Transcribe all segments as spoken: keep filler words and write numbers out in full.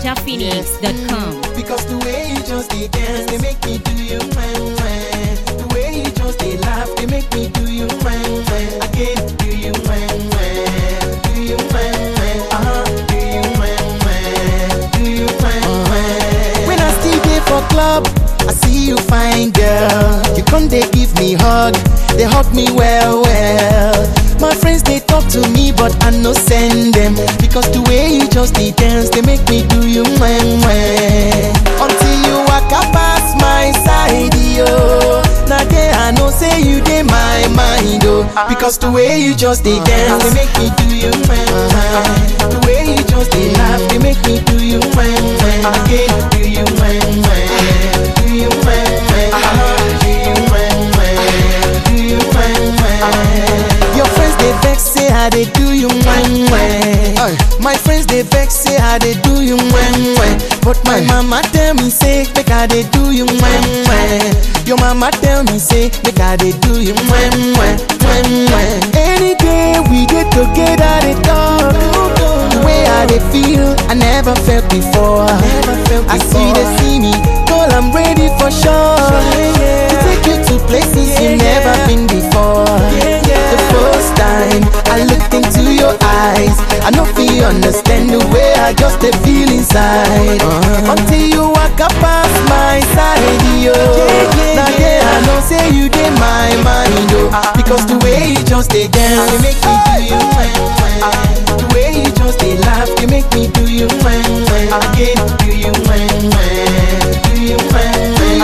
ninja phoenix dot com. Because the way you just they dance, they make me do you man man. The way you just they laugh, they make me do you man man. Again, do you man man, do you man man, uh huh, do you man man, do you man man. When I still there for club, I see you fine girl. You come they give me hug, they hug me well well. My friends they talk to me but I no send them. Because the way you just they dance, they make me do you man man. Until you walk up past my side, yo. Now there I know say you dey my mind, oh. Because the way you just they dance, they make me do you man man. The way you just they laugh, they make me do you man man. Again, do you man man, do you man man, uh-huh. Do you man man, do you man man. Your friends they vex say how they do you man man. My friends they vex say how they do you man man. But my mama tell me say make how they do you man man. Your mama tell me say make how they do you man man man man. Any day we get together they talk. The way I they feel I never felt before. I see they see me, girl I'm ready for sure. To take you to places you never been before. The first time I looked into your eyes, I know if you understand the way I just they feel inside. uh-huh. Until you walk up past my side, yo. Now yeah, I know say you dey my mind, oh. Because the way you just they dance, they make me do you man man. The way you just they laugh, they make me do you man man. Again, do you man man, do you man man,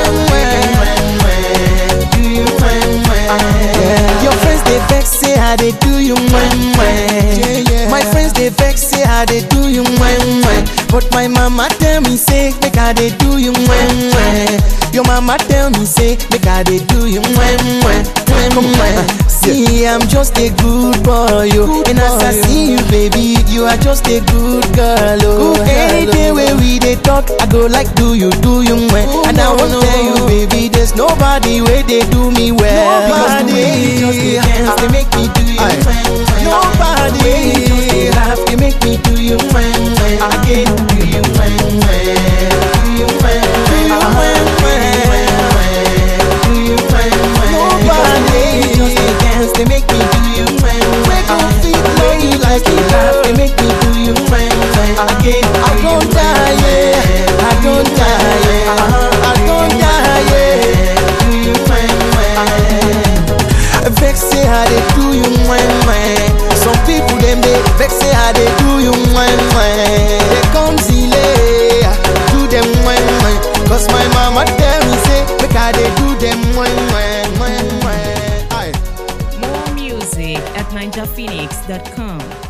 do you man man. Your friends they vex say how they do you man man. My friends they vex say how they do you man man. But my mama tell me say make how they do you man man. Your mama tell me say make how they do you man man man. See I'm just a good boy, yo. And as I see you baby, you are just a good girl, oh. Any day where we they talk, I go like do you, do you man. And I won't tell you baby, there's nobody where they do me well. Because the way you just they dance, they make me do you man man. Nobody. The way you just they laugh, they make me do you man man. Again, do you man man, do you man man, do you man man. Nobody. Just they dance, they make me do you man man. The way you like they laugh, they make me do you man man. Again, I don't die, yeah. I don't die, yeah. I don't die, yeah. Do you man man. Vex say how they do you man man. Some people them they vex say how they do you man man. They come delay, do them man man. Cause my mama tell me say make how they do them man man man man. More music at ninja phoenix dot com.